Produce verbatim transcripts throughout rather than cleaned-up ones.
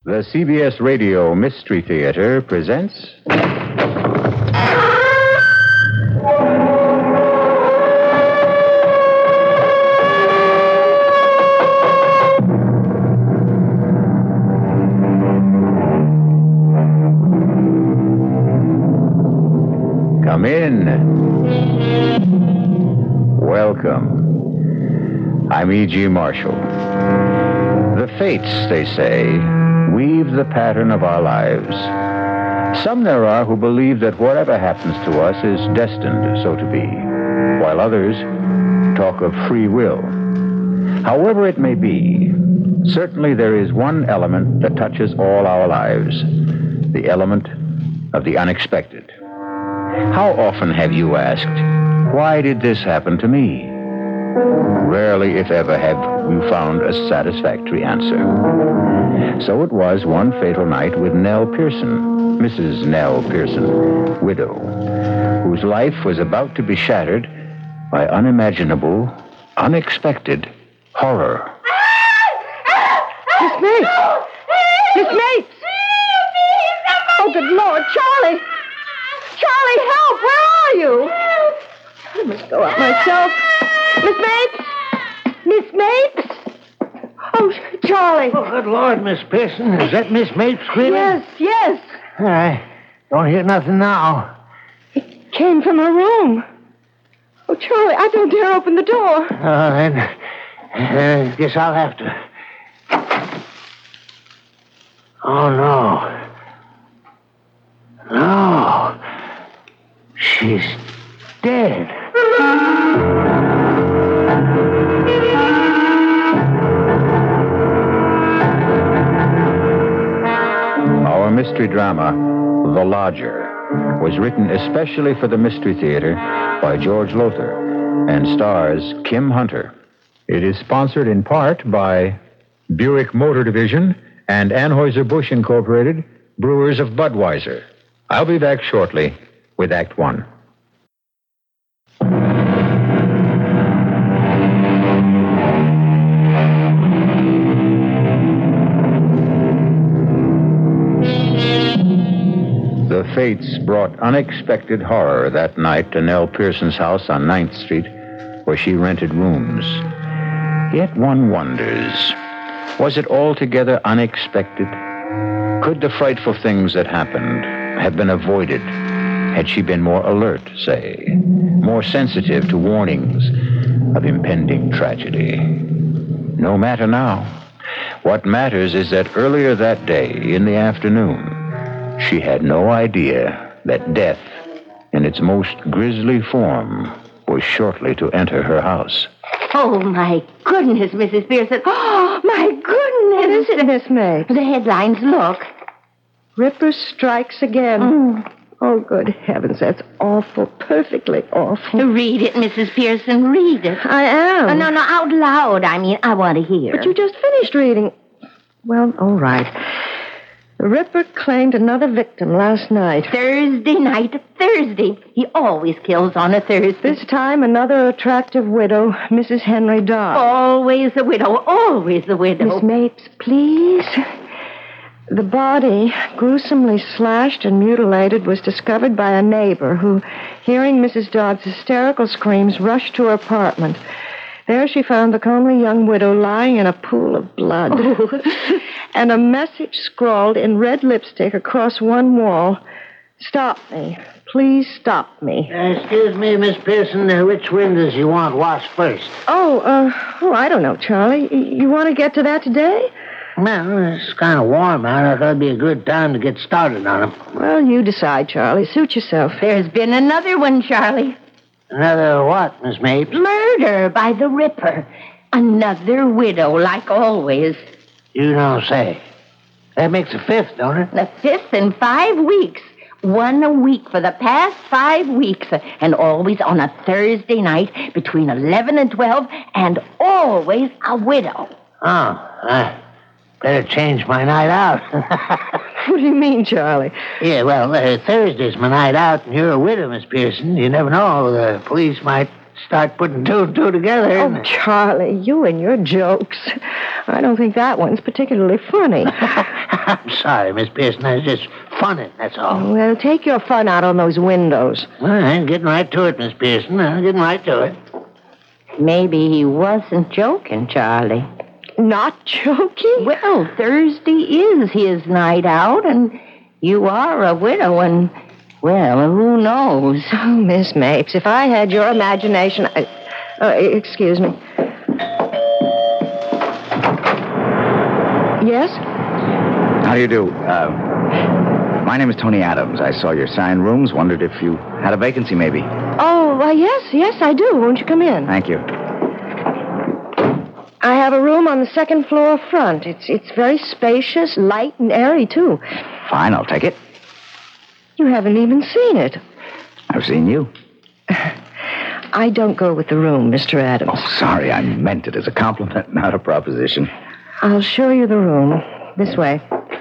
The C B S Radio Mystery Theater presents... Come in. Welcome. I'm E G. Marshall. The fates, they say, weave the pattern of our lives. Some there are who believe that whatever happens to us is destined so to be, while others talk of free will. However it may be, certainly there is one element that touches all our lives, the element of the unexpected. How often have you asked, why did this happen to me? Rarely, if ever, have you found a satisfactory answer. So it was one fatal night with Nell Pearson, Missus Nell Pearson, widow, whose life was about to be shattered by unimaginable, unexpected horror. Miss Mapes! Miss Mapes! Oh, good Lord, Charlie! Charlie, help! Where are you? I must go up myself. Miss Mapes! Miss Mapes! Oh, Charlie. Oh, good Lord, Miss Pearson. Is that Miss Mapes screaming? Yes, yes. I don't hear nothing now. It came from her room. Oh, Charlie, I don't dare open the door. Uh, then, uh, guess I'll have to. Oh, no. No. She's dead. Our mystery drama, The Lodger, was written especially for the Mystery Theater by George Lothar and stars Kim Hunter. It is sponsored in part by Buick Motor Division and Anheuser-Busch Incorporated, Brewers of Budweiser. I'll be back shortly with Act One. The fates brought unexpected horror that night to Nell Pearson's house on ninth Street, where she rented rooms. Yet one wonders, was it altogether unexpected? Could the frightful things that happened have been avoided had she been more alert, say, more sensitive to warnings of impending tragedy? No matter now. What matters is that earlier that day, in the afternoon, she had no idea that death, in its most grisly form, was shortly to enter her house. Oh, my goodness, Missus Pearson. Oh, my goodness. What is it, Miss Mapes? The headlines, look. Ripper strikes again. Mm. Oh, good heavens, that's awful, perfectly awful. Read it, Missus Pearson, read it. I am. Oh, no, no, out loud. I mean, I want to hear. But you just finished reading. Well, all right. The Ripper claimed another victim last night. Thursday night, Thursday. He always kills on a Thursday. This time, another attractive widow, Missus Henry Dodd. Always a widow, always a widow. Miss Mapes, please. The body, gruesomely slashed and mutilated, was discovered by a neighbor who, hearing Missus Dodd's hysterical screams, rushed to her apartment. There she found the comely young widow lying in a pool of blood. Oh. And a message scrawled in red lipstick across one wall. Stop me. Please stop me. Uh, excuse me, Miss Pearson. Uh, which windows you want washed first? Oh, uh, oh, I don't know, Charlie. Y- you want to get to that today? Well, it's kind of warm out. I thought it'd be a good time to get started on them. Well, you decide, Charlie. Suit yourself. There's been another one, Charlie. Another what, Miss Mapes? Murder by the Ripper. Another widow, like always. You don't say. That makes a fifth, don't it? The fifth in five weeks. One a week for the past five weeks. And always on a Thursday night between eleven and twelve. And always a widow. Oh, I better change my night out. What do you mean, Charlie? Yeah, well, uh, Thursday's my night out, and you're a widow, Miss Pearson. You never know. The police might start putting two and two together. Oh, isn't it? Charlie, you and your jokes. I don't think that one's particularly funny. I'm sorry, Miss Pearson. I was just funning, that's all. Well, take your fun out on those windows. All right, getting right to it, Miss Pearson. I'm getting right to it. Maybe he wasn't joking, Charlie. Not joking? Well, Thursday is his night out, and you are a widow, and, well, who knows? Oh, Miss Mapes, if I had your imagination... I... Uh, excuse me. Yes? How do you do? Uh, my name is Tony Adams. I saw your sign rooms. Wondered if you had a vacancy, maybe. Oh, why, yes, yes, I do. Won't you come in? Thank you. I have a room on the second floor front. It's it's very spacious, light, and airy, too. Fine, I'll take it. You haven't even seen it. I've seen you. I don't go with the room, Mister Adams. Oh, sorry. I meant it as a compliment, not a proposition. I'll show you the room. This way.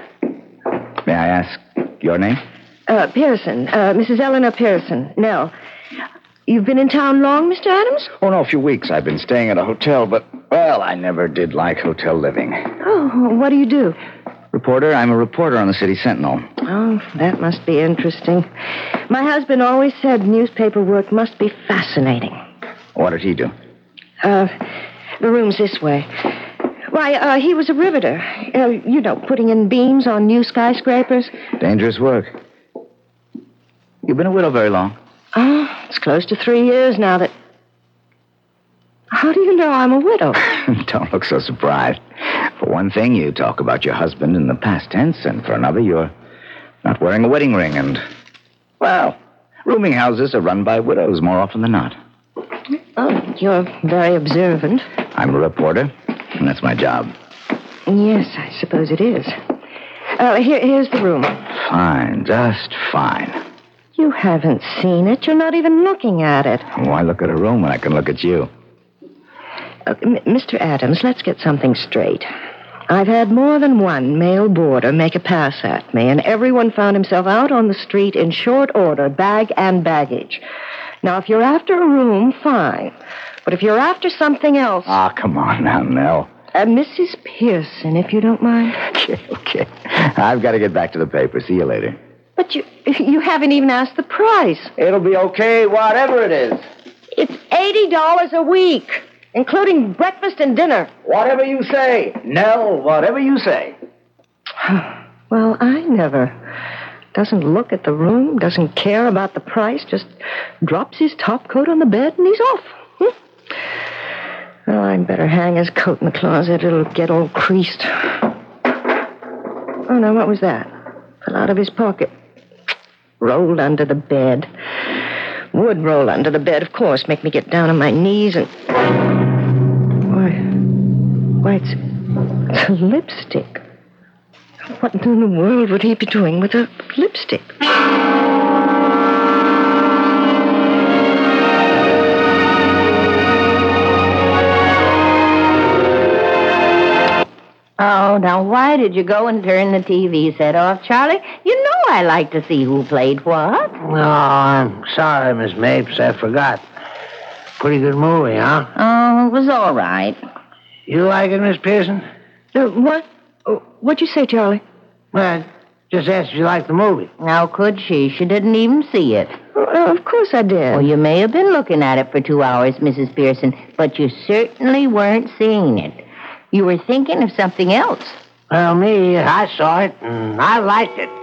May I ask your name? Uh, Pearson. Uh, Missus Eleanor Pearson. Nell. You've been in town long, Mister Adams? Oh, no, a few weeks. I've been staying at a hotel, but, well, I never did like hotel living. Oh, what do you do? Reporter. I'm a reporter on the City Sentinel. Oh, that must be interesting. My husband always said newspaper work must be fascinating. What did he do? Uh, the room's this way. Why, uh, he was a riveter. Uh, you know, putting in beams on new skyscrapers. Dangerous work. You've been a widow very long? Oh, it's close to three years now that... How do you know I'm a widow? Don't look so surprised. For one thing, you talk about your husband in the past tense, and for another, you're not wearing a wedding ring, and, well, rooming houses are run by widows more often than not. Oh, you're very observant. I'm a reporter, and that's my job. Yes, I suppose it is. Uh, here, here's the room. Fine, just fine. You haven't seen it. You're not even looking at it. Why look at a room when I can look at you? Uh, M- Mister Adams, let's get something straight. I've had more than one male boarder make a pass at me, and everyone found himself out on the street in short order, bag and baggage. Now, if you're after a room, fine. But if you're after something else... Ah, come on now, Nell. Uh, Missus Pearson, if you don't mind. Okay, okay. I've got to get back to the paper. See you later. But you you haven't even asked the price. It'll be okay, whatever it is. It's eighty dollars a week, including breakfast and dinner. Whatever you say. Nell, whatever you say. Well, I never. Doesn't look at the room, doesn't care about the price, just drops his top coat on the bed and he's off. Hmm? Well, I'd better hang his coat in the closet. It'll get all creased. Oh, no, what was that? Fell out of his pocket. Rolled under the bed. Would roll under the bed, of course. Make me get down on my knees and... Why... Why, it's... It's a lipstick. What in the world would he be doing with a lipstick? Oh, now why did you go and turn the T V set off, Charlie? You know I like to see who played what. No, I'm sorry, Miss Mapes. I forgot. Pretty good movie, huh? Oh, it was all right. You like it, Miss Pearson? Uh, what? Oh, what'd you say, Charlie? Well, just asked if you liked the movie. How could she? She didn't even see it. Oh, of course I did. Well, you may have been looking at it for two hours, Missus Pearson, but you certainly weren't seeing it. You were thinking of something else. Well, me, I saw it, and I liked it.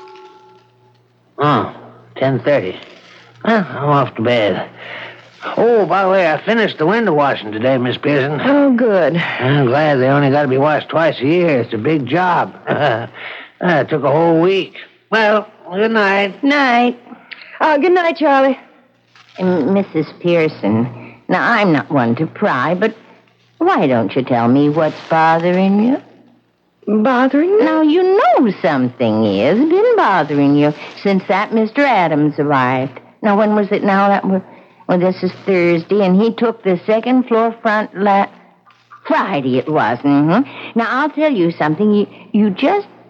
Oh, ten thirty. Well, I'm off to bed. Oh, by the way, I finished the window washing today, Miss Pearson. Oh, good. I'm glad they only got to be washed twice a year. It's a big job. It took a whole week. Well, good night. Night. Uh, good night, Charlie. Um, Missus Pearson, now, I'm not one to pry, but why don't you tell me what's bothering you? Bothering you? Now, you know something is been bothering you since that Mister Adams arrived. Now, when was it now? That was, well, this is Thursday, and he took the second floor front la... Friday it was, mm-hmm. Now, I'll tell you something. You, you just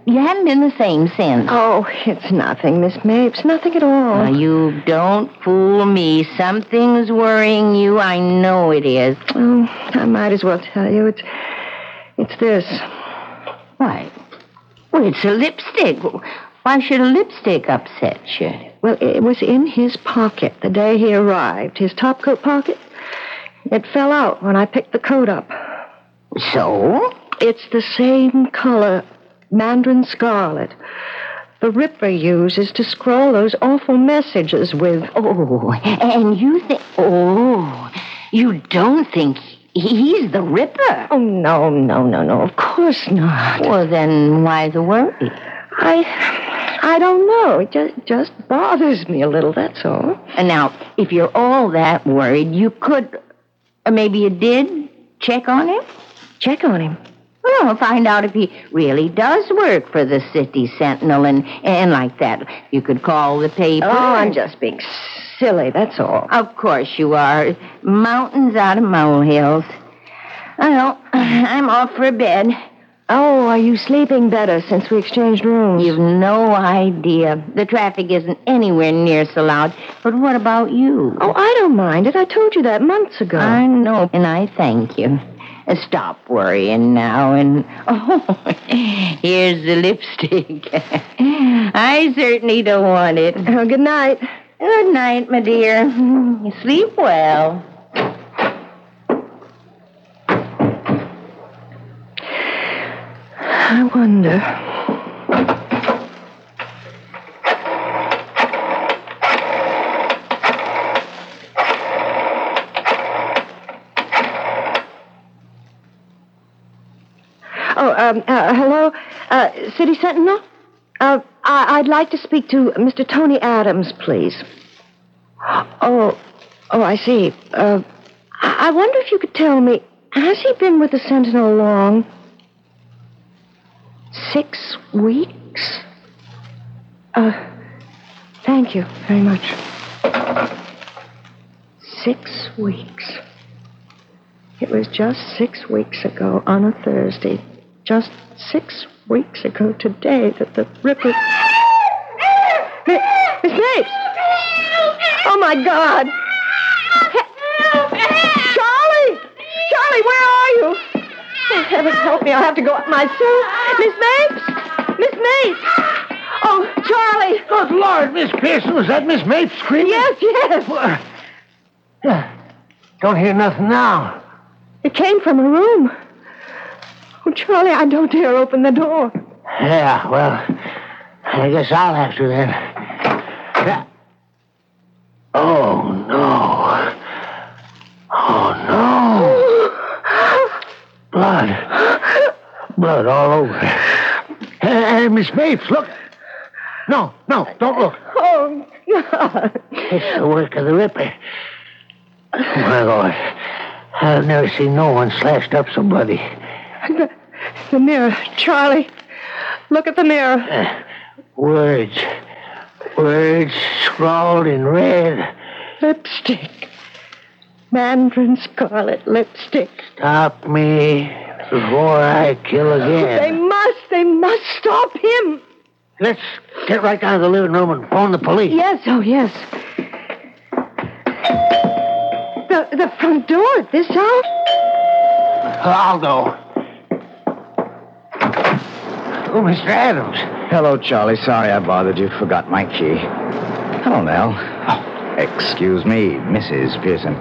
you haven't been the same since. Oh, it's nothing, Miss Mapes. Nothing at all. Now, you don't fool me. Something's worrying you. I know it is. Oh, I might as well tell you. It's, it's this. Why? Well, it's a lipstick. Why should a lipstick upset you? Well, it was in his pocket the day he arrived. His topcoat pocket. It fell out when I picked the coat up. So? It's the same color, mandarin scarlet. The Ripper uses to scroll those awful messages with. Oh, and you think... Oh, you don't think he's the Ripper? Oh, no, no, no, no. Of course not. Well, then why the worry? I... I don't know. It just, just bothers me a little, that's all. And now, if you're all that worried, you could... Or maybe you did check on him? Check on him. Well, find out if he really does work for the City Sentinel and, and like that. You could call the paper. Oh, I'm just being silly, that's all. Of course you are. Mountains out of molehills. Well, I'm off for bed. Oh, are you sleeping better since we exchanged rooms? You've no idea. The traffic isn't anywhere near so loud. But what about you? Oh, I don't mind it. I told you that months ago. I know, and I thank you. Uh, Stop worrying now, and oh, here's the lipstick. I certainly don't want it. Oh, good night. Good night, my dear. Sleep well. I wonder. Oh, um, uh, hello? Uh, City Sentinel? Uh, I- I'd like to speak to Mister Tony Adams, please. Oh, oh, I see. Uh, I-, I wonder if you could tell me, has he been with the Sentinel long? Six weeks? Uh, thank you very much. Six weeks. It was just six weeks ago on a Thursday. Just six weeks ago today that the Ripper... Mi- Miss Mapes! Oh, my God! Charlie! Charlie, where are you? Oh, heavens help me, I'll have to go up myself. Miss Mapes! Miss Mapes! Oh, Charlie! Good Lord, Miss Pearson, was that Miss Mapes screaming? Yes, yes. Well, yeah. Don't hear nothing now. It came from her room. Oh, Charlie, I don't dare open the door. Yeah, well, I guess I'll have to then. Yeah. Oh, no. Oh, no. Blood. Blood all over. Hey, hey, Miss Mapes, look. No, no, don't look. Oh, God. It's the work of the Ripper. Oh, my Lord. I've never seen no one slashed up so bloody. The, the mirror. Charlie, look at the mirror. Uh, words. Words scrawled in red. Lipstick. Mandarin scarlet lipstick. Stop me before I kill They again. must, they must stop him. Let's get right down to the living room and phone the police. Yes, oh, yes. The, the front door at this hour? I'll go. Oh, Mister Adams. Hello, Charlie. Sorry I bothered you. Forgot my key. Hello, Nell. Oh, excuse me, Missus Pearson.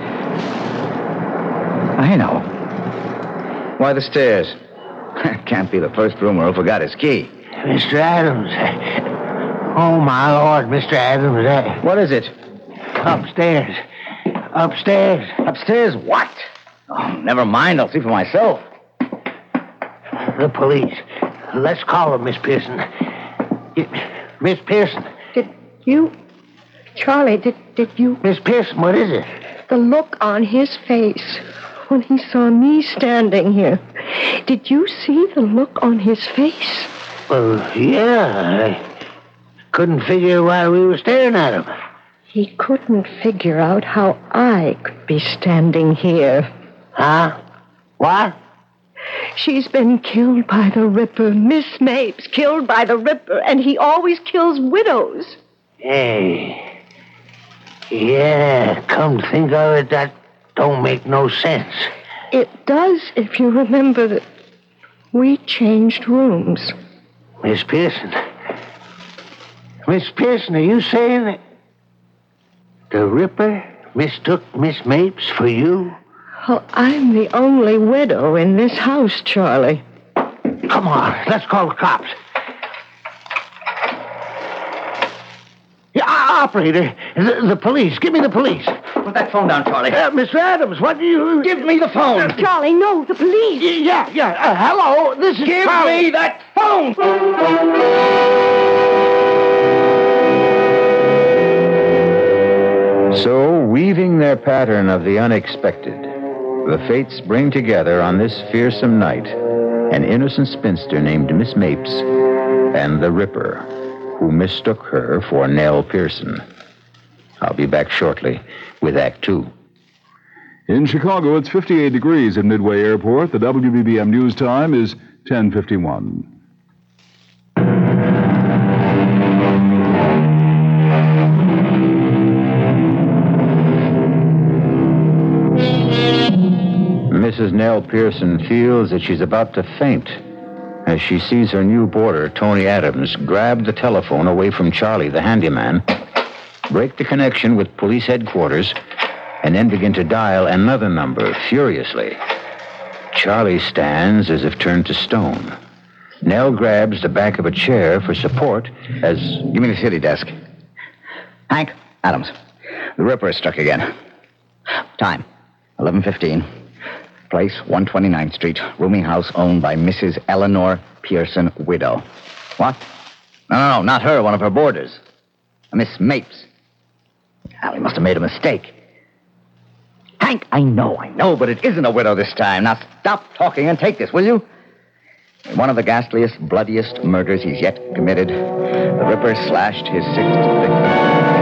I know. Why the stairs? Can't be the first roomer who forgot his key. Mister Adams. Oh, my Lord, Mister Adams. That... What is it? Upstairs. Upstairs. Upstairs? What? Oh, never mind. I'll see for myself. The police. Let's call them, Miss Pearson. Y- Miss Pearson. Did you... Charlie, did, did you... Miss Pearson, what is it? The look on his face when he saw me standing here. Did you see the look on his face? Well, yeah. I couldn't figure why we were staring at him. He couldn't figure out how I could be standing here. Huh? What? She's been killed by the Ripper. Miss Mapes killed by the Ripper, and he always kills widows. Hey. Yeah, come to think of it, that don't make no sense. It does if you remember that we changed rooms. Miss Pearson. Miss Pearson, are you saying that the Ripper mistook Miss Mapes for you? Well, I'm the only widow in this house, Charlie. Come on, let's call the cops. Yeah, operator, the, the police. Give me the police. Put that phone down, Charlie. Uh, Mister Adams, what do you... Give me the phone. Charlie, no, the police. Yeah, yeah. Uh, hello, this is... Give Charlie. me that phone. So, weaving their pattern of the unexpected, the fates bring together on this fearsome night an innocent spinster named Miss Mapes and the Ripper, who mistook her for Nell Pearson. I'll be back shortly with Act Two. In Chicago, it's fifty-eight degrees at Midway Airport. The W B B M news time is ten fifty-one. Missus Nell Pearson feels that she's about to faint as she sees her new boarder, Tony Adams, grab the telephone away from Charlie, the handyman, break the connection with police headquarters, and then begin to dial another number furiously. Charlie stands as if turned to stone. Nell grabs the back of a chair for support as... Give me the city desk. Hank, Adams. The Ripper is struck again. Time, eleven fifteen. Place, one twenty-ninth Street. Rooming house owned by Missus Eleanor Pearson, widow. What? No, no, no, not her, one of her boarders. Miss Mapes. Well, he must have made a mistake. Hank, I know, I know, but it isn't a widow this time. Now stop talking and take this, will you? In one of the ghastliest, bloodiest murders he's yet committed, the Ripper slashed his sixth victim.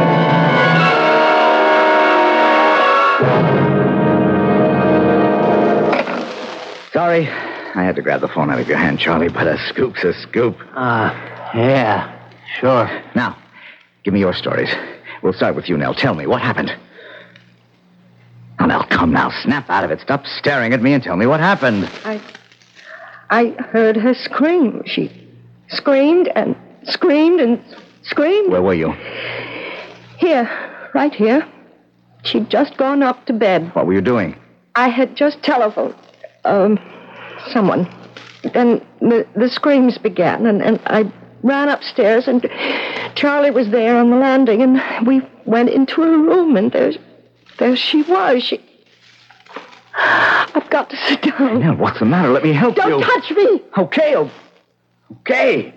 Sorry, I had to grab the phone out of your hand, Charlie, but a scoop's a scoop. Uh, yeah, sure. Now, give me your stories. We'll start with you, Nell. Tell me, what happened? Oh, Nell, come now. Snap out of it. Stop staring at me and tell me what happened. I... I heard her scream. She screamed and screamed and screamed. Where were you? Here, right here. She'd just gone up to bed. What were you doing? I had just telephoned, um, someone. Then the, the screams began, and, and I ran upstairs, and Charlie was there on the landing, and we went into her room, and there, there she was. She... I've got to sit down. Nell, what's the matter? Let me help Don't you. Don't touch me. Okay, oh, okay.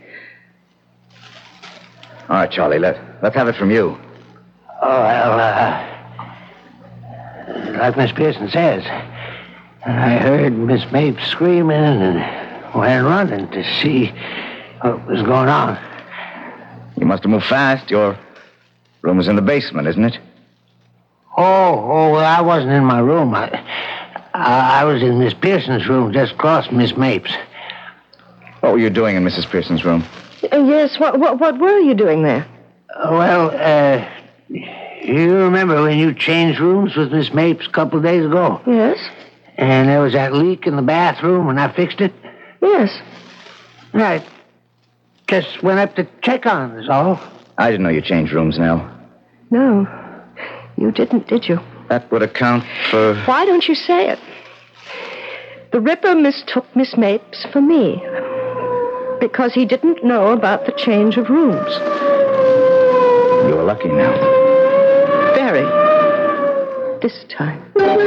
All right, Charlie, let, let's have it from you. Oh, well, uh... like Miss Pearson says, I heard Miss Mapes screaming and went running to see what was going on. You must have moved fast. Your room is in the basement, isn't it? Oh, oh, well, I wasn't in my room. I, I, I was in Miss Pearson's room, just across from Miss Mapes. What were you doing in Missus Pearson's room? Uh, yes, what, what what were you doing there? Uh, well, uh, you remember when you changed rooms with Miss Mapes a couple of days ago? Yes. And there was that leak in the bathroom and I fixed it? Yes. Right. Just went up to check on it, is all. I didn't know you changed rooms, Nell. No. You didn't, did you? That would account for... Why don't you say it? The Ripper mistook Miss Mapes for me because he didn't know about the change of rooms. You were lucky, Nell. Very. This time.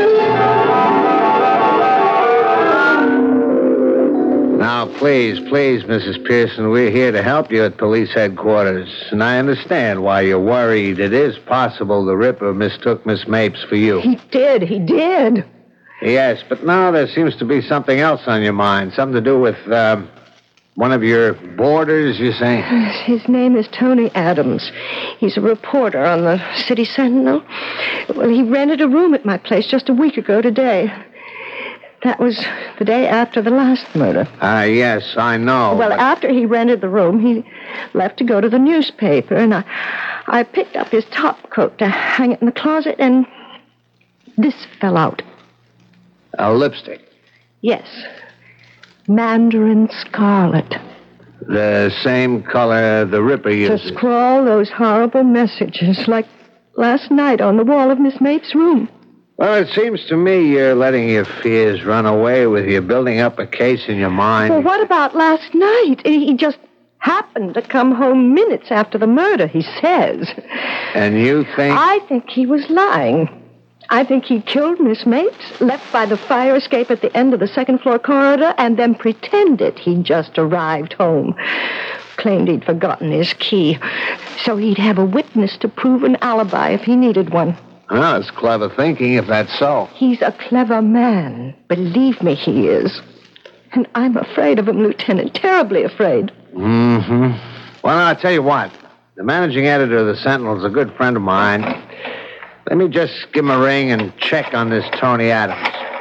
Now, please, please, Missus Pearson, we're here to help you at police headquarters. And I understand why you're worried. It is possible the Ripper mistook Miss Mapes for you. He did, he did. Yes, but now there seems to be something else on your mind. Something to do with, uh, one of your boarders, you say? His name is Tony Adams. He's a reporter on the City Sentinel. Well, he rented a room at my place just a week ago today. That was the day after the last murder. Ah, uh, yes, I know. Well, but... after he rented the room, he left to go to the newspaper, and I, I picked up his top coat to hang it in the closet, and this fell out. A lipstick? Yes. Mandarin scarlet. The same color the Ripper uses. To scrawl those horrible messages like last night on the wall of Miss Mapes' room. Well, it seems to me you're letting your fears run away with you, building up a case in your mind. Well, what about last night? He just happened to come home minutes after the murder, he says. And you think... I think he was lying. I think he killed Miss Mapes, left by the fire escape at the end of the second-floor corridor, and then pretended he'd just arrived home. Claimed he'd forgotten his key, so he'd have a witness to prove an alibi if he needed one. Well, it's clever thinking, if that's so. He's a clever man. Believe me, he is. And I'm afraid of him, Lieutenant. Terribly afraid. Mm-hmm. Well, I'll tell you what. The managing editor of the Sentinel's a good friend of mine. Let me just give him a ring and check on this Tony Adams.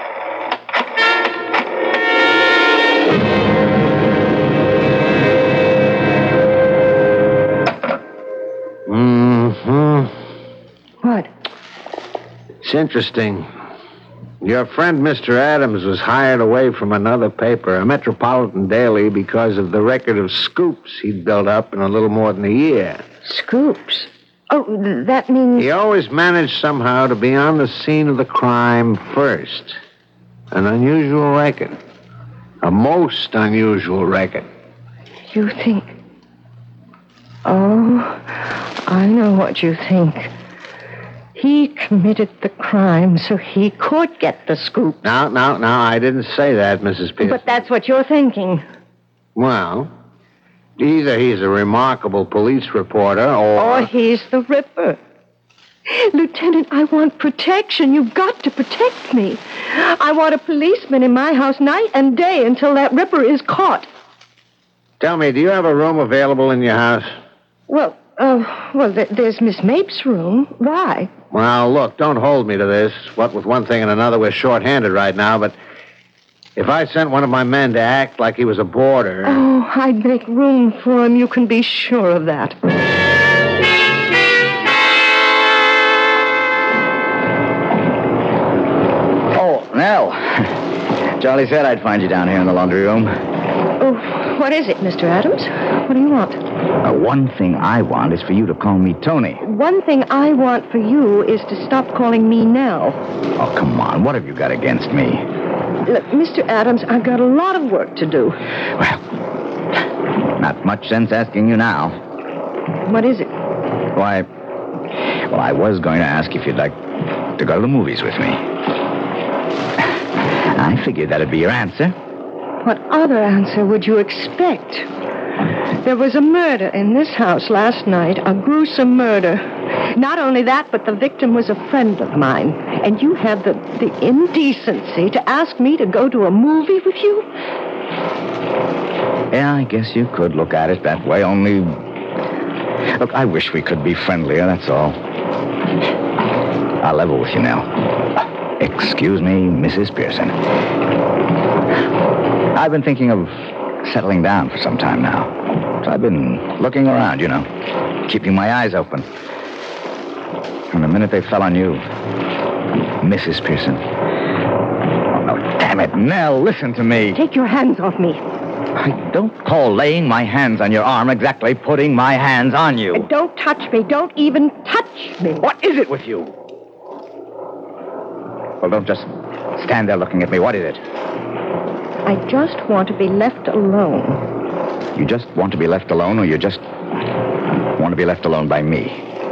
Mm-hmm. What? It's interesting. Your friend, Mister Adams, was hired away from another paper, a metropolitan daily, because of the record of scoops he'd built up in a little more than a year. Scoops? Oh, that means... He always managed somehow to be on the scene of the crime first. An unusual record. A most unusual record. You think... Oh, I know what you think. He committed the crime so he could get the scoop. No, no, no, I didn't say that, Missus Pearson. But that's what you're thinking. Well, either he's a remarkable police reporter or... Or he's the Ripper. Lieutenant, I want protection. You've got to protect me. I want a policeman in my house night and day until that Ripper is caught. Tell me, do you have a room available in your house? Well, uh, well, th- there's Miss Mapes' room. Why? Well, look, don't hold me to this. What with one thing and another, we're short-handed right now, but if I sent one of my men to act like he was a boarder... Oh, I'd make room for him. You can be sure of that. Oh, Nell. Charlie said I'd find you down here in the laundry room. Oh, what is it, Mister Adams? What do you want? Uh, one thing I want is for you to call me Tony. One thing I want for you is to stop calling me Nell. Oh, come on. What have you got against me? Look, Mister Adams, I've got a lot of work to do. Well, not much sense asking you now. What is it? Why, well, I was going to ask if you'd like to go to the movies with me. I figured that'd be your answer. What other answer would you expect? There was a murder in this house last night, a gruesome murder. Not only that, but the victim was a friend of mine. And you had the, the indecency to ask me to go to a movie with you? Yeah, I guess you could look at it that way, only... Look, I wish we could be friendlier, that's all. I'll level with you now. Excuse me, Missus Pearson. I've been thinking of settling down for some time now. So I've been looking around, you know, keeping my eyes open. And the minute they fell on you, Missus Pearson. Oh, no, damn it, Nell, listen to me. Take your hands off me. I don't call laying my hands on your arm exactly putting my hands on you. And don't touch me. Don't even touch me. What is it with you? Well, don't just stand there looking at me. What is it? I just want to be left alone. You just want to be left alone, or you just want to be left alone by me?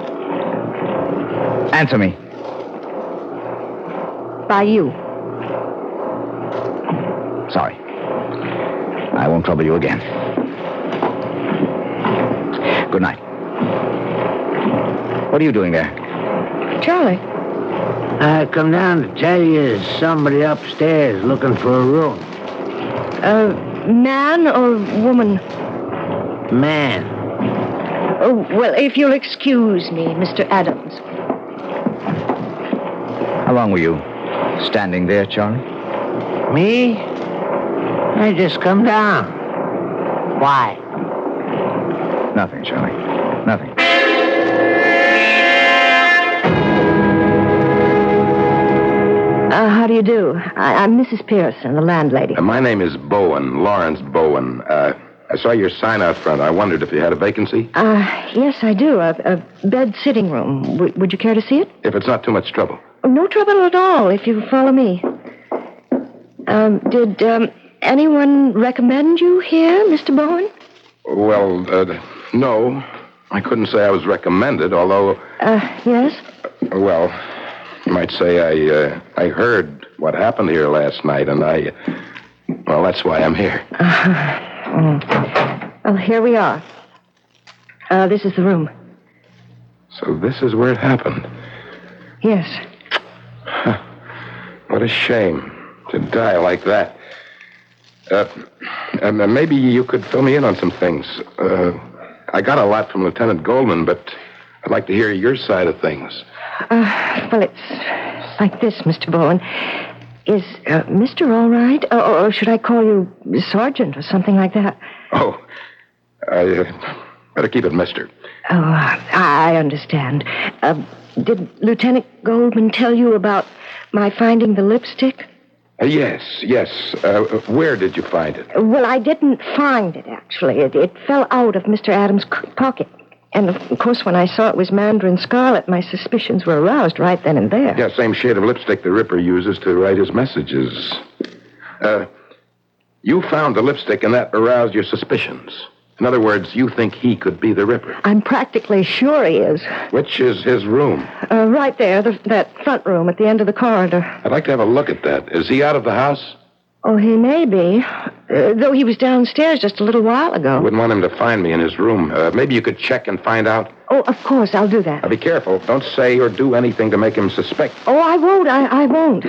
Answer me. By you. Sorry. I won't trouble you again. Good night. What are you doing there? Charlie. I come down to tell you there's somebody upstairs looking for a room. A man or woman? Man. Oh, well, if you'll excuse me, Mister Adams. How long were you standing there, Charlie? Me? I just come down. Why? Nothing, Charlie. Nothing. Uh, how do you do? I, I'm Missus Pearson, the landlady. Uh, my name is Bowen, Lawrence Bowen. Uh, I saw your sign out front. I wondered if you had a vacancy. Uh, yes, I do. A, a bed sitting room. W- would you care to see it? If it's not too much trouble. Oh, no trouble at all, if you follow me. Um, did um, anyone recommend you here, Mister Bowen? Well, uh, no. I couldn't say I was recommended, although... Uh, yes? Uh, well, you might say I, uh, I heard what happened here last night, and I... Well, that's why I'm here. Uh, mm. Well, here we are. Uh, this is the room. So this is where it happened. Yes. Huh. What a shame to die like that. Uh, uh, maybe you could fill me in on some things. Uh, I got a lot from Lieutenant Goldman, but I'd like to hear your side of things. Uh, well, it's like this, Mister Bowen. Is uh, Mister all right? Or, or should I call you Sergeant or something like that? Oh, I uh, better keep it Mister Oh, I understand. Uh, did Lieutenant Goldman tell you about my finding the lipstick? Uh, yes, yes. Uh, where did you find it? Well, I didn't find it, actually. It, it fell out of Mister Adams' pocket. And, of course, when I saw it was mandarin scarlet, my suspicions were aroused right then and there. Yeah, same shade of lipstick the Ripper uses to write his messages. Uh, you found the lipstick and that aroused your suspicions. In other words, you think he could be the Ripper. I'm practically sure he is. Which is his room? Uh, right there, the, that front room at the end of the corridor. I'd like to have a look at that. Is he out of the house? Oh, he may be. Uh, though he was downstairs just a little while ago. I wouldn't want him to find me in his room. Uh, maybe you could check and find out. Oh, of course, I'll do that. Now, be careful. Don't say or do anything to make him suspect. Oh, I won't. I, I won't.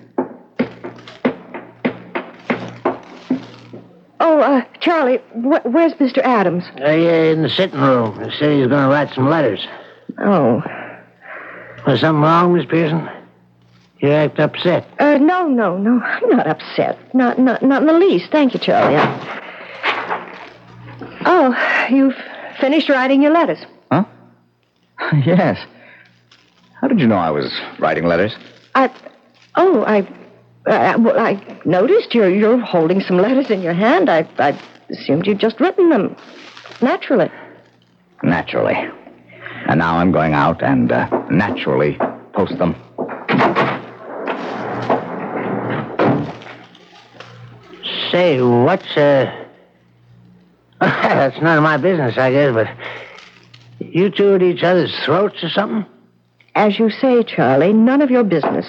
Oh, uh, Charlie, wh- where's Mister Adams? Uh, yeah, in the sitting room. He said he was going to write some letters. Oh. Was something wrong, Miss Pearson? You act upset. Uh, no, no, no. I'm not upset. Not, not, not in the least. Thank you, Charlie. I... Oh, you've finished writing your letters. Huh? Yes. How did you know I was writing letters? I... Oh, I... Uh, well, I noticed you're, you're holding some letters in your hand. I, I assumed you'd just written them. Naturally. Naturally. And now I'm going out and uh, naturally post them. Say, what's, uh... That's none of my business, I guess, but... You two at each other's throats or something? As you say, Charlie, none of your business.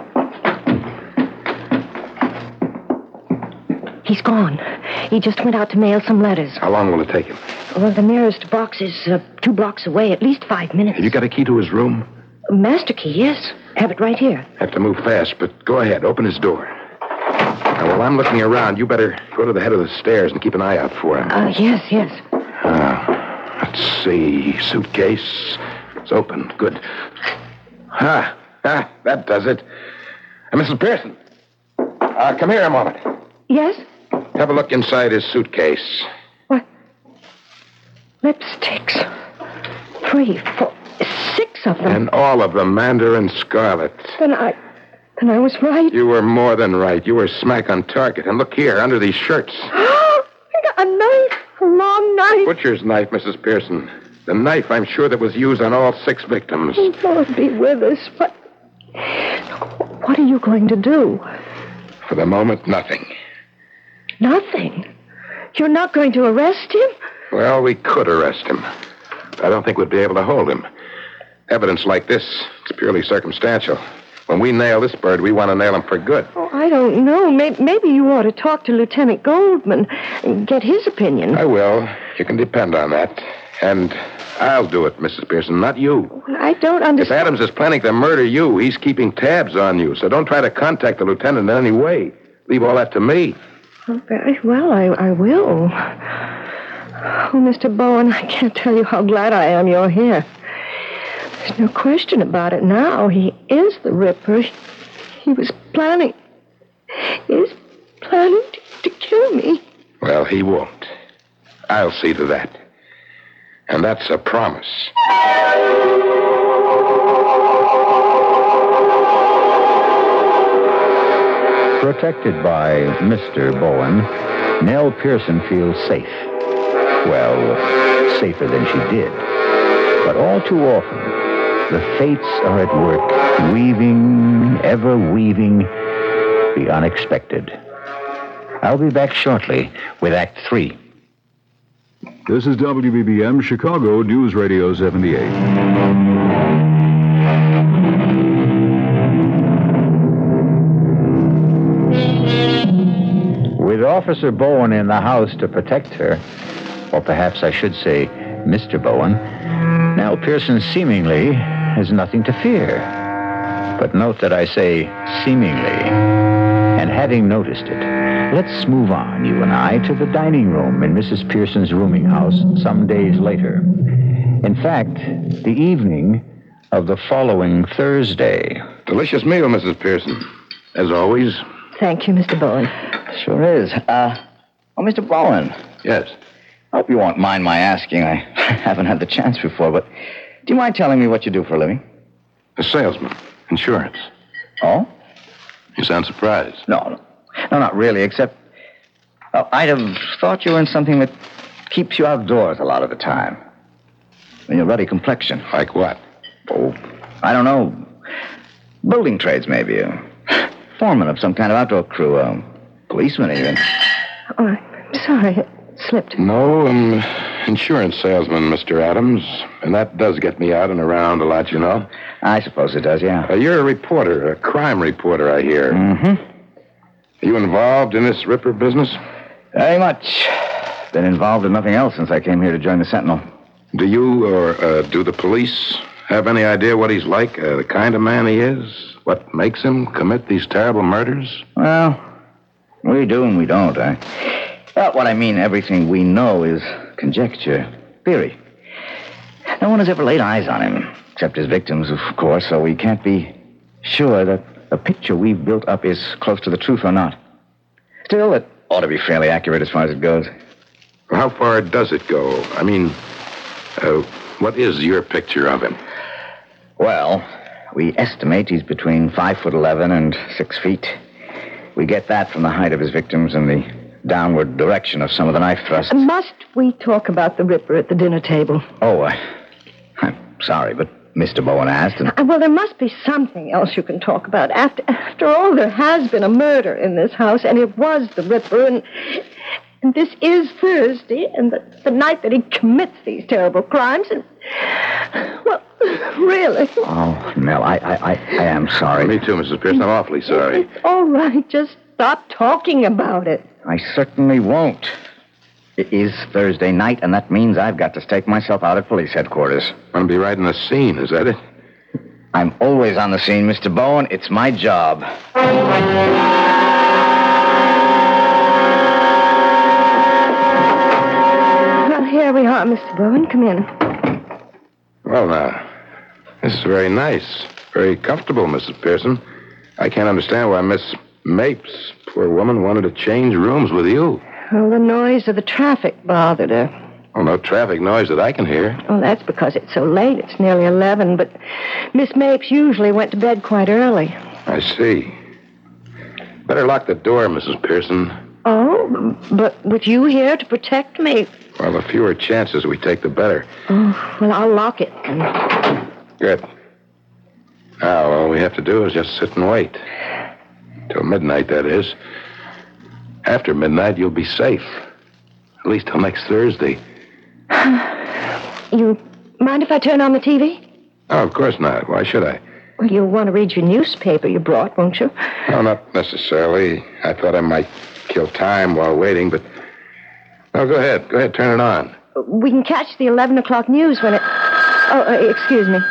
He's gone. He just went out to mail some letters. How long will it take him? Well, the nearest box is uh, two blocks away, at least five minutes. Have you got a key to his room? Master key, yes. Have it right here. Have to move fast, but go ahead. Open his door. Now, while I'm looking around, you better go to the head of the stairs and keep an eye out for him. Uh, yes, yes. Uh, let's see. Suitcase. It's open. Good. Ah, ah, that does it. Uh, Missus Pearson. Uh, come here a moment. Yes? Have a look inside his suitcase. What? Lipsticks. Three, four, six of them. And all of them mandarin scarlet. Then I... Then I was right. You were more than right. You were smack on target. And look here, under these shirts. I got a knife. A long knife. Butcher's knife, Missus Pearson. The knife, I'm sure, that was used on all six victims. Oh, Lord be with us. What... What are you going to do? For the moment, nothing. Nothing? You're not going to arrest him? Well, we could arrest him. I don't think we'd be able to hold him. Evidence like this is purely circumstantial. When we nail this bird, we want to nail him for good. Oh, I don't know. Maybe, maybe you ought to talk to Lieutenant Goldman and get his opinion. I will. You can depend on that. And I'll do it, Missus Pearson, not you. I don't understand. If Adams is planning to murder you, he's keeping tabs on you. So don't try to contact the lieutenant in any way. Leave all that to me. Oh, very well, I, I will. Oh, Mister Bowen, I can't tell you how glad I am you're here. There's no question about it now. He is the Ripper. He was planning... is planning to, to kill me. Well, he won't. I'll see to that. And that's a promise. Protected by Mister Bowen, Nell Pearson feels safe. Well, safer than she did. But all too often, the fates are at work, weaving, ever weaving, the unexpected. I'll be back shortly with Act Three. This is W B B M Chicago News Radio seventy-eight. With Officer Bowen in the house to protect her, or perhaps I should say Mister Bowen, Nell Pearson seemingly has nothing to fear. But note that I say seemingly. And having noticed it, let's move on, you and I, to the dining room in Missus Pearson's rooming house some days later. In fact, the evening of the following Thursday. Delicious meal, Missus Pearson. As always. Thank you, Mister Bowen. Sure is. Uh, oh, Mister Bowen. Yes. I hope you won't mind my asking. I haven't had the chance before, but do you mind telling me what you do for a living? A salesman. Insurance. Oh? You sound surprised. No, no. No, not really, except well, I'd have thought you were in something that keeps you outdoors a lot of the time. And your ruddy complexion. Like what? Oh, I don't know. Building trades, maybe. A foreman of some kind of outdoor crew. A policeman, even. Oh, I'm sorry. It slipped. No, I'm insurance salesman, Mister Adams. And that does get me out and around a lot, you know. I suppose it does, yeah. Uh, you're a reporter, a crime reporter, I hear. Mm-hmm. Are you involved in this Ripper business? Very much. Been involved in nothing else since I came here to join the Sentinel. Do you or uh, do the police have any idea what he's like, uh, the kind of man he is? What makes him commit these terrible murders? Well, we do and we don't, eh? Well, what I mean, everything we know is conjecture, theory. No one has ever laid eyes on him, except his victims, of course, so we can't be sure that the picture we've built up is close to the truth or not. Still, it ought to be fairly accurate as far as it goes. How far does it go? I mean, uh, what is your picture of him? Well, we estimate he's between five foot eleven and six feet. We get that from the height of his victims and the downward direction of some of the knife thrusts. Must we talk about the Ripper at the dinner table? Oh, uh, I'm sorry, but Mister Bowen asked, and... Uh, well, there must be something else you can talk about. After after all, there has been a murder in this house, and it was the Ripper, and, and this is Thursday, and the, the night that he commits these terrible crimes, and... Well, really. Oh, Nell, I, I, I, I am sorry. Me too, Missus Pearson. I'm awfully sorry. It's all right. Just stop talking about it. I certainly won't. It is Thursday night, and that means I've got to stake myself out at police headquarters. Want to be right in the scene, is that it? I'm always on the scene, Mister Bowen. It's my job. Well, here we are, Mister Bowen. Come in. Well, now, this is very nice. Very comfortable, Missus Pearson. I can't understand why Miss Mapes, poor woman, wanted to change rooms with you. Well, the noise of the traffic bothered her. Oh, no traffic noise that I can hear. Oh, that's because it's so late. It's nearly eleven, but Miss Mapes usually went to bed quite early. I see. Better lock the door, Missus Pearson. Oh, but with you here to protect me. Well, the fewer chances we take, the better. Oh, well, I'll lock it. Good. Now, all we have to do is just sit and wait. Till midnight, that is. After midnight, you'll be safe. At least till next Thursday. You mind if I turn on the T V? Oh, of course not. Why should I? Well, you'll want to read your newspaper you brought, won't you? No, not necessarily. I thought I might kill time while waiting, but... No, go ahead. Go ahead, turn it on. We can catch the eleven o'clock news when it... Oh, uh, excuse me.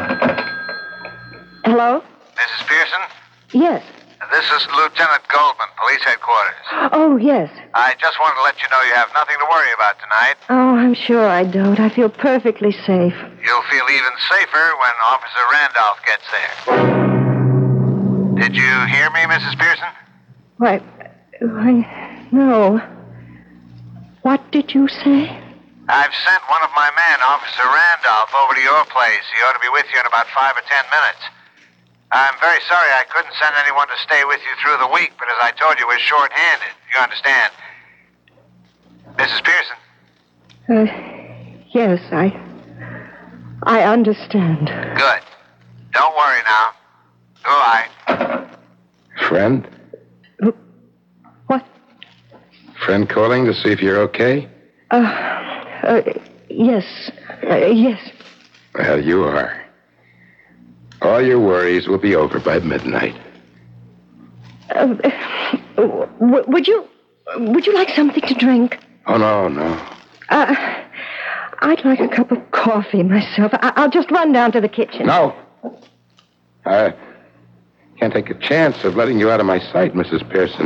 Hello? Missus Pearson? Yes. This is Lieutenant Goldman, police headquarters. Oh, yes. I just wanted to let you know you have nothing to worry about tonight. Oh, I'm sure I don't. I feel perfectly safe. You'll feel even safer when Officer Randolph gets there. Did you hear me, Missus Pearson? Why, why, no. What did you say? I've sent one of my men, Officer Randolph, over to your place. He ought to be with you in about five or ten minutes. I'm very sorry I couldn't send anyone to stay with you through the week, but as I told you, we're short-handed. You understand? Missus Pearson? Uh, yes, I... I understand. Good. Don't worry now. Goodbye. Friend? What? Friend calling to see if you're okay? Uh, uh yes, uh, yes. Well, you are. All your worries will be over by midnight. Uh, w- would you, would you like something to drink? Oh, no, no. Uh, I'd like a cup of coffee myself. I- I'll just run down to the kitchen. No. I can't take a chance of letting you out of my sight, Missus Pearson.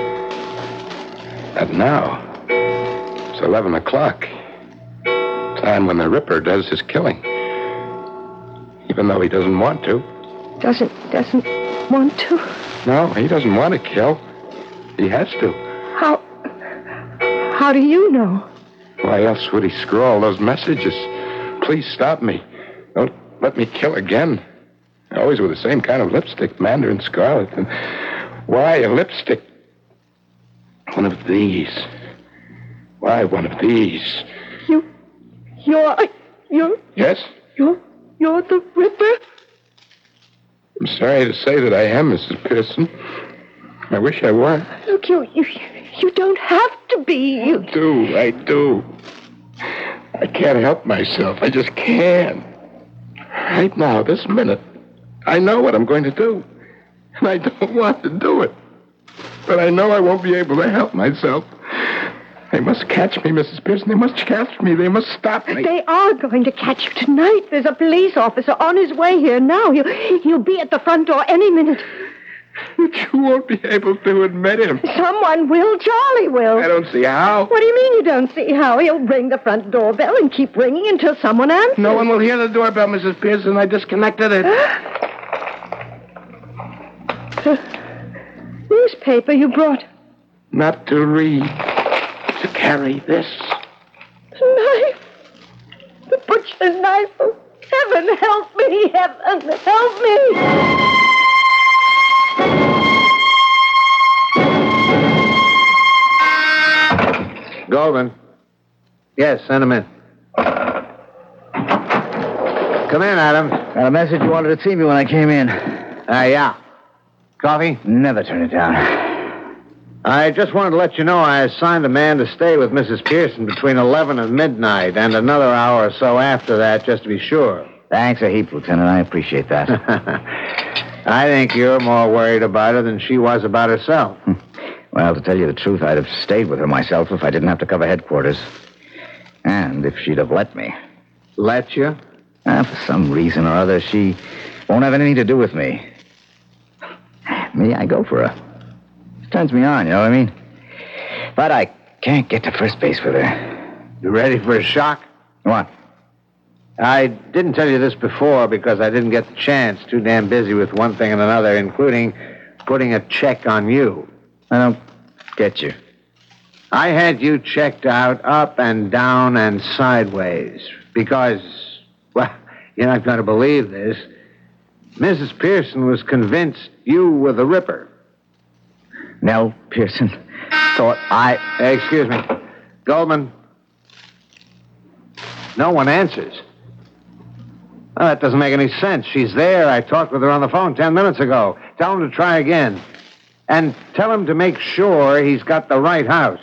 Not now. It's eleven o'clock. Time when the Ripper does his killing. Even though he doesn't want to. Doesn't, doesn't want to? No, he doesn't want to kill. He has to. How, how do you know? Why else would he scrawl those messages? Please stop me. Don't let me kill again. Always with the same kind of lipstick, Mandarin Scarlet. And why a lipstick? One of these. Why one of these? You, you're, you're, Yes? you're, you're the Ripper? I'm sorry to say that I am, Missus Pearson. I wish I were. Look, you, you, you don't have to be. You... I do, I do. I can't help myself. I just can't. Right now, this minute, I know what I'm going to do. And I don't want to do it. But I know I won't be able to help myself. They must catch me, Missus Pearson. They must catch me. They must stop me. They are going to catch you tonight. There's a police officer on his way here now. He'll, he'll be at the front door any minute. But you won't be able to admit him. Someone will. Charlie will. I don't see how. What do you mean you don't see how? He'll ring the front doorbell and keep ringing until someone answers. No one will hear the doorbell, Missus Pearson. I disconnected it. The newspaper you brought. Not to read. To carry this. The knife. The butcher knife. Oh, heaven help me. Heaven help me. Goldman. Yes, send him in. Come in, Adams. Got a message you wanted to see me when I came in. Uh, yeah. Coffee? Never turn it down. I just wanted to let you know I assigned a man to stay with Missus Pearson between eleven and midnight, and another hour or so after that, just to be sure. Thanks a heap, Lieutenant. I appreciate that. I think you're more worried about her than she was about herself. Well, to tell you the truth, I'd have stayed with her myself if I didn't have to cover headquarters. And if she'd have let me. Let you? Uh, for some reason or other, she won't have anything to do with me. Me, I go for her. It turns me on, you know what I mean? But I can't get to first base with her. You ready for a shock? What? I didn't tell you this before because I didn't get the chance. Too damn busy with one thing and another, including putting a check on you. I don't get you. I had you checked out up and down and sideways because, well, you're not going to believe this. Missus Pearson was convinced you were the Ripper. Nell Pearson thought I... Hey, excuse me. Goldman. No one answers. Well, that doesn't make any sense. She's there. I talked with her on the phone ten minutes ago. Tell him to try again. And tell him to make sure he's got the right house.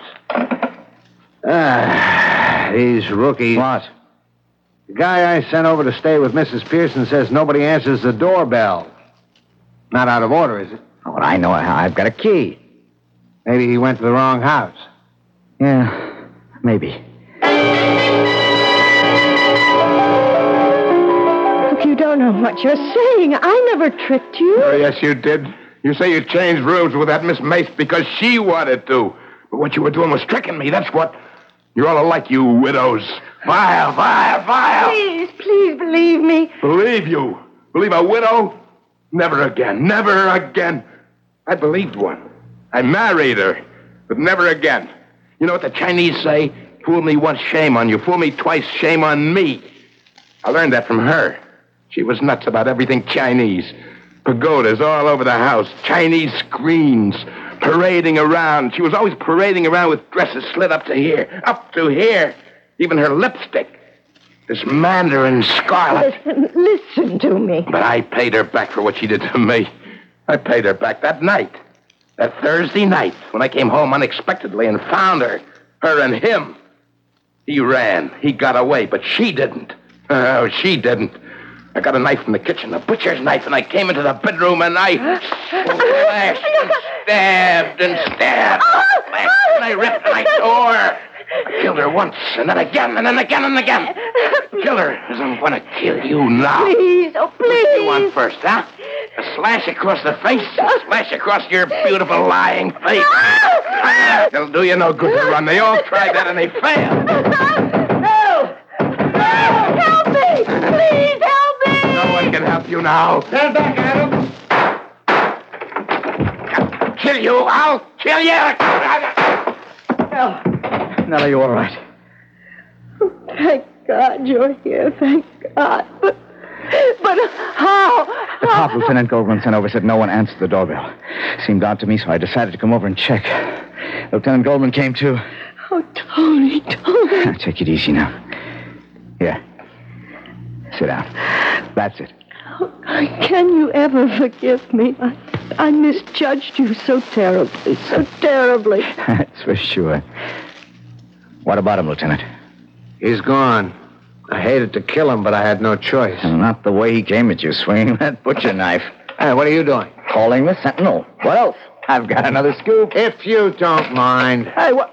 Ah, these rookies. What? The guy I sent over to stay with Missus Pearson says nobody answers the doorbell. Not out of order, is it? Oh, I know how. I've got a key. Maybe he went to the wrong house. Yeah, maybe. Look, you don't know what you're saying. I never tricked you. Oh, yes, you did. You say you changed rooms with that Miss Mace because she wanted to. But what you were doing was tricking me, that's what. You're all alike, you widows. Vile, vile, vile. Please, please believe me. Believe you? Believe a widow? Never again, never again. I believed one. I married her, but never again. You know what the Chinese say? Fool me once, shame on you. Fool me twice, shame on me. I learned that from her. She was nuts about everything Chinese. Pagodas all over the house, Chinese screens, parading around. She was always parading around with dresses slit up to here, up to here. Even her lipstick. This Mandarin scarlet. Listen, listen to me. But I paid her back for what she did to me. I paid her back that night. That Thursday night, when I came home unexpectedly and found her. Her and him. He ran. He got away, but she didn't. Oh, she didn't. I got a knife from the kitchen, a butcher's knife, and I came into the bedroom and I slashed and stabbed and stabbed. Slashed and I ripped and I tore. I killed her once, and then again, and then again, and again. Kill her as I'm going to kill you now. Please, oh, please. What do you want first, huh? A slash across the face, a slash across your beautiful lying face. It'll do you no good to run. They all tried that and they failed. No! No! Help me! Please, help me! No one can help you now. Stand back, Adam. I'll kill you. I'll kill you. No. Nell, are you all right? Thank God you're here. Thank God. But, but how? The cop Lieutenant Goldman sent over said no one answered the doorbell. Seemed odd to me, so I decided to come over and check. Lieutenant Goldman came too. Oh, Tony, Tony. Take it easy now. Here. Sit down. That's it. Oh, can you ever forgive me? I, I misjudged you so terribly, so terribly. That's for sure. What about him, Lieutenant? He's gone. I hated to kill him, but I had no choice. And not the way he came at you, swinging that butcher knife. Hey, what are you doing? Calling the Sentinel. What else? I've got another scoop. If you don't mind. Hey, what?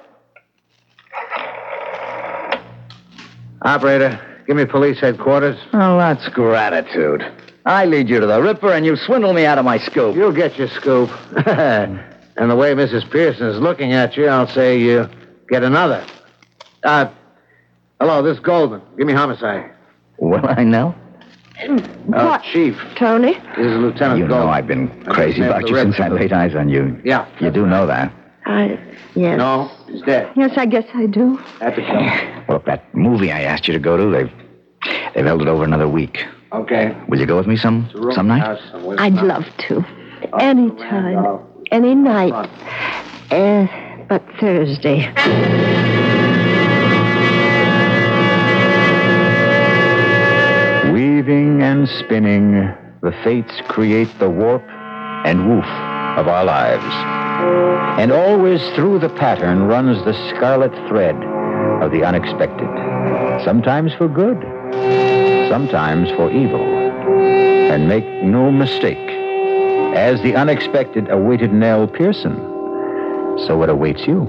Operator, give me police headquarters. Oh, that's gratitude. I lead you to the Ripper, and you swindle me out of my scoop. You'll get your scoop. And the way Missus Pearson is looking at you, I'll say you get another. Uh, hello, this is Goldman. Give me homicide. Will I know? Uh, What? Chief. Tony? This is Lieutenant You Goldman. know I've been crazy I just about made you the since I Ripper. laid eyes on you. Yeah. You do know that. I, yes. No, he's dead. Yes, I guess I do. At the show. Well, that movie I asked you to go to, they've they've held it over another week. Okay. Will you go with me some some night? I'd love to. Anytime. Any night. Uh, but Thursday. Weaving and spinning, the fates create the warp and woof of our lives. And always through the pattern runs the scarlet thread of the unexpected. Sometimes for good, sometimes for evil. And make no mistake, as the unexpected awaited Nell Pearson, so it awaits you.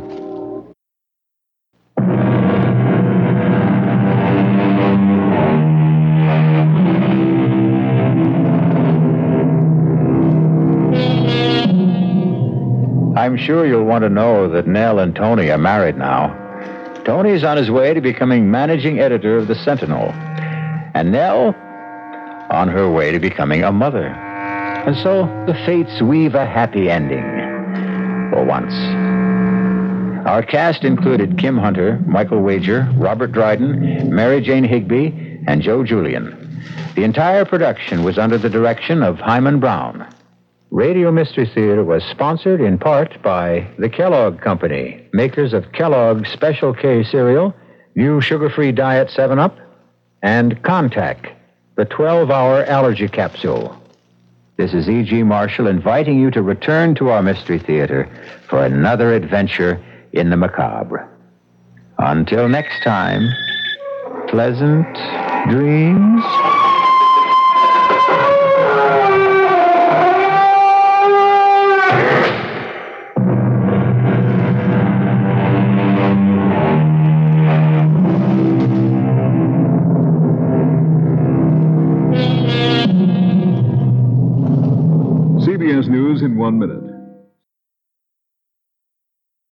I'm sure you'll want to know that Nell and Tony are married now. Tony's on his way to becoming managing editor of the Sentinel. And Nell on her way to becoming a mother. And so the fates weave a happy ending. For once. Our cast included Kim Hunter, Michael Wager, Robert Dryden, Mary Jane Higby, and Joe Julian. The entire production was under the direction of Hyman Brown. Radio Mystery Theater was sponsored in part by the Kellogg Company, makers of Kellogg's Special K cereal, new sugar-free diet seven up, and Contact, the twelve-hour allergy capsule. This is E G. Marshall inviting you to return to our Mystery Theater for another adventure in the macabre. Until next time, pleasant dreams. C B S News in one minute.